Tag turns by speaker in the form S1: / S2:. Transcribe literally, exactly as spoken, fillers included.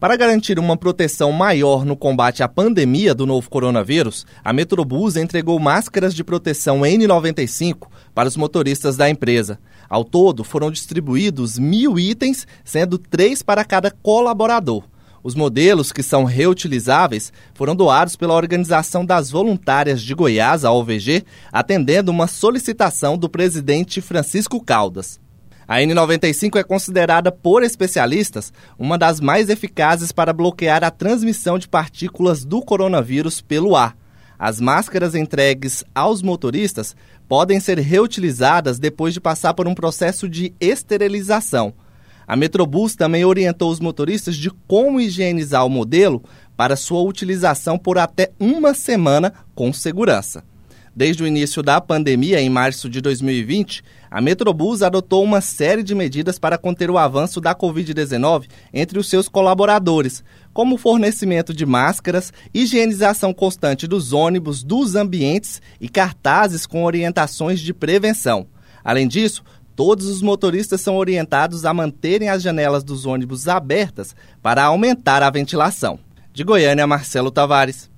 S1: Para garantir uma proteção maior no combate à pandemia do novo coronavírus, a Metrobus entregou máscaras de proteção N noventa e cinco para os motoristas da empresa. Ao todo, foram distribuídos mil itens, sendo três para cada colaborador. Os modelos, que são reutilizáveis, foram doados pela Organização das Voluntárias de Goiás, a O V G, atendendo uma solicitação do presidente Francisco Caldas. A N noventa e cinco é considerada por especialistas uma das mais eficazes para bloquear a transmissão de partículas do coronavírus pelo ar. As máscaras entregues aos motoristas podem ser reutilizadas depois de passar por um processo de esterilização. A Metrobus também orientou os motoristas de como higienizar o modelo para sua utilização por até uma semana com segurança. Desde o início da pandemia, em março de dois mil e vinte, a Metrobus adotou uma série de medidas para conter o avanço da covid dezenove entre os seus colaboradores, como o fornecimento de máscaras, higienização constante dos ônibus, dos ambientes e cartazes com orientações de prevenção. Além disso, todos os motoristas são orientados a manterem as janelas dos ônibus abertas para aumentar a ventilação. De Goiânia, Marcelo Tavares.